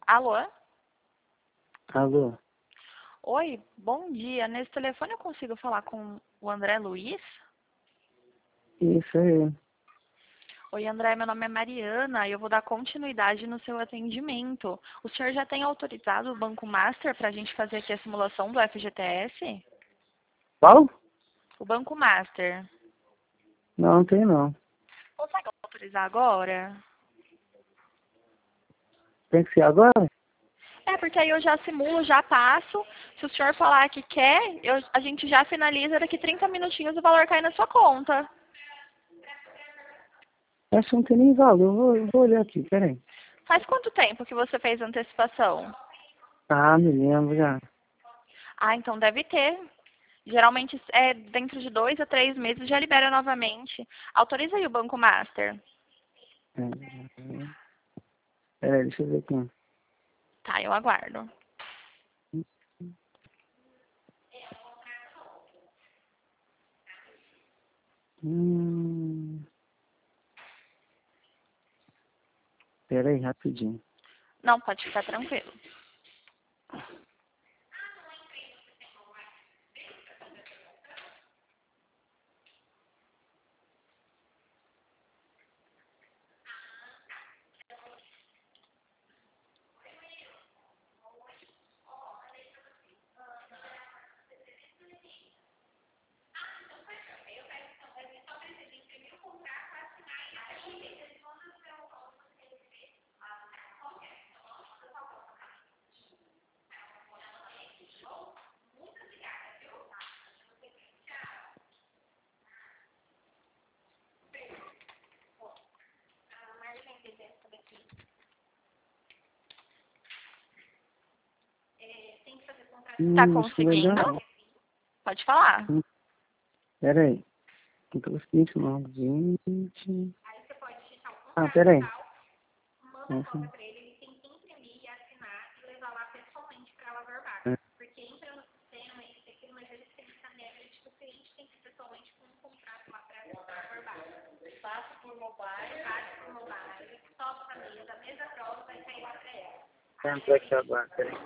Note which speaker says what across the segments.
Speaker 1: Alô?
Speaker 2: Alô?
Speaker 1: Oi, bom dia. Nesse telefone eu consigo falar com o André Luiz?
Speaker 2: Isso aí.
Speaker 1: Oi, André, meu nome é Mariana e eu vou dar continuidade no seu atendimento. O senhor já tem autorizado o Banco Master para a gente fazer aqui a simulação do FGTS?
Speaker 2: Qual?
Speaker 1: O Banco Master.
Speaker 2: Não, tem não.
Speaker 1: Consegue autorizar agora?
Speaker 2: Tem que ser agora?
Speaker 1: É, porque aí eu já simulo, já passo. Se o senhor falar que quer, a gente já finaliza, daqui 30 minutinhos o valor cai na sua conta.
Speaker 2: Acho que não tem nem valor. Eu vou olhar aqui, peraí.
Speaker 1: Faz quanto tempo que você fez a antecipação?
Speaker 2: Ah, me lembro já.
Speaker 1: Ah, então deve ter. Geralmente é dentro de 2 a 3 meses já libera novamente. Autoriza aí o Banco Master.
Speaker 2: Peraí, deixa eu ver aqui.
Speaker 1: Tá, eu aguardo.
Speaker 2: Hum... Peraí, rapidinho.
Speaker 1: Não, pode ficar tranquilo. Tá
Speaker 2: Acho que não vai dar
Speaker 1: conseguindo?
Speaker 2: não.
Speaker 1: Pode falar.
Speaker 2: Peraí. Não tô conseguindo não. 20... Ah, peraí. Nossa. É. Vou entrar aqui agora, peraí.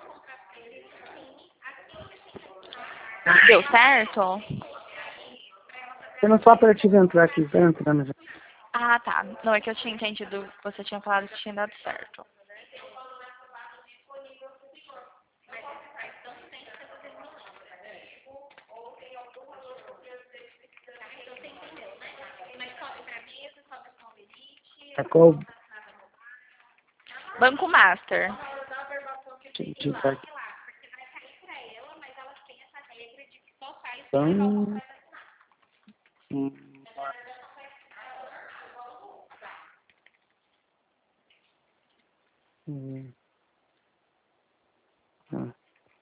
Speaker 1: Deu certo?
Speaker 2: Eu não só para te entrar aqui, tá entrando já.
Speaker 1: Ah, tá. Não, é que eu tinha entendido, você tinha falado que tinha dado certo.
Speaker 2: É qual?
Speaker 1: Banco Master.
Speaker 2: Deixa eu digitar aqui. Então... Hum. Ah.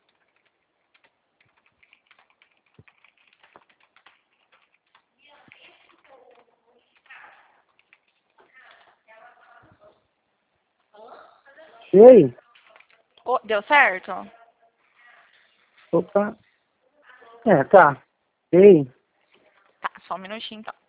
Speaker 2: E aí?
Speaker 1: Oh, deu certo?
Speaker 2: Opa. É, tá. E aí?
Speaker 1: Tá, só um minutinho então.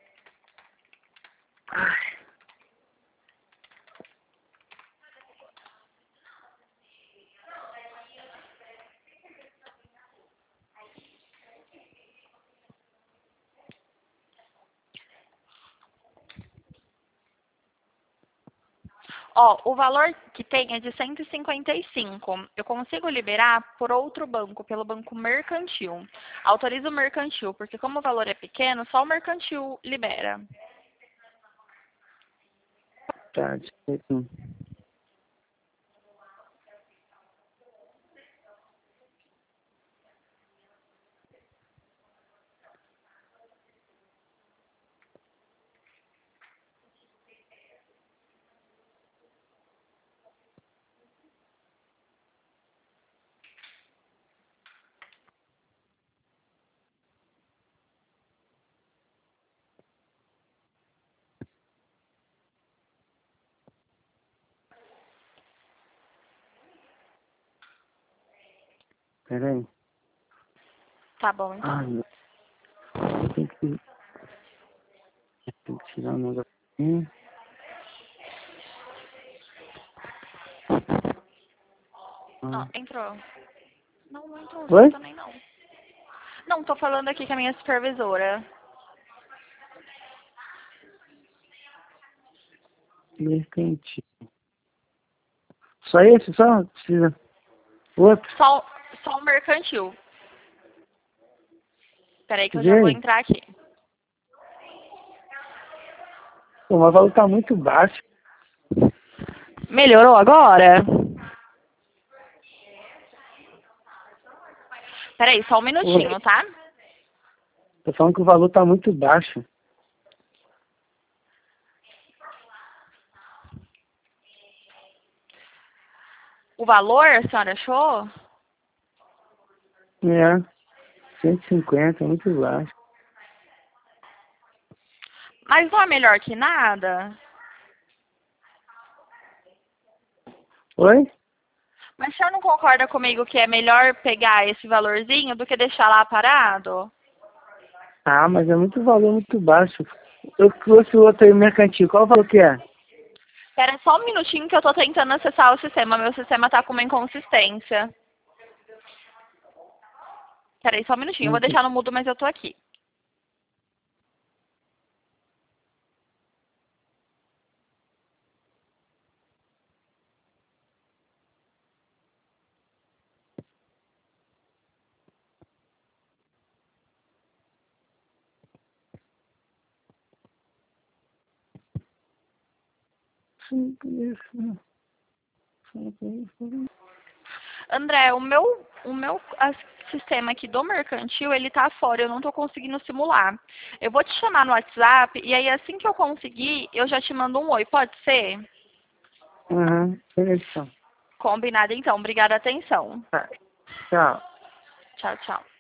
Speaker 1: Ó, o valor que tem é de 155. Eu consigo liberar por outro banco, pelo banco mercantil. Autoriza o mercantil, porque como o valor é pequeno, só o mercantil libera.
Speaker 2: Tá, deixa eu ver aqui. Peraí.
Speaker 1: Tá bom, então.
Speaker 2: Ai, meu. Tem que tirar um negócio aqui.
Speaker 1: Ó, entrou. Não, não entrou
Speaker 2: Oi?
Speaker 1: também não. Não, tô falando aqui com a minha supervisora.
Speaker 2: Mercantil. Só esse? Só? Precisa. Outro?
Speaker 1: Só o mercantil. Peraí que eu já vou
Speaker 2: Vê?
Speaker 1: entrar aqui.
Speaker 2: Pô, mas o valor tá muito baixo.
Speaker 1: Melhorou agora? Peraí, só um minutinho, tá?
Speaker 2: Tô falando que o valor tá muito baixo.
Speaker 1: O valor, a senhora achou?
Speaker 2: É. 150, muito baixo.
Speaker 1: Mas não é melhor que nada?
Speaker 2: Oi?
Speaker 1: Mas o senhor não concorda comigo que é melhor pegar esse valorzinho do que deixar lá parado?
Speaker 2: Ah, mas é muito valor muito baixo. Eu trouxe o outro aí, mercantil. Qual o valor que é?
Speaker 1: Espera só um minutinho que eu tô tentando acessar o sistema. Meu sistema tá com uma inconsistência. Peraí, só um minutinho. Eu vou deixar no mudo, mas eu tô aqui. André, o meu sistema aqui do mercantil, ele tá fora. Eu não tô conseguindo simular. Eu vou te chamar no WhatsApp e aí assim que eu conseguir, eu já te mando um oi. Pode ser?
Speaker 2: Aham, beleza.
Speaker 1: Combinado então. Obrigada a atenção.
Speaker 2: Tá. Tchau.
Speaker 1: Tchau, tchau.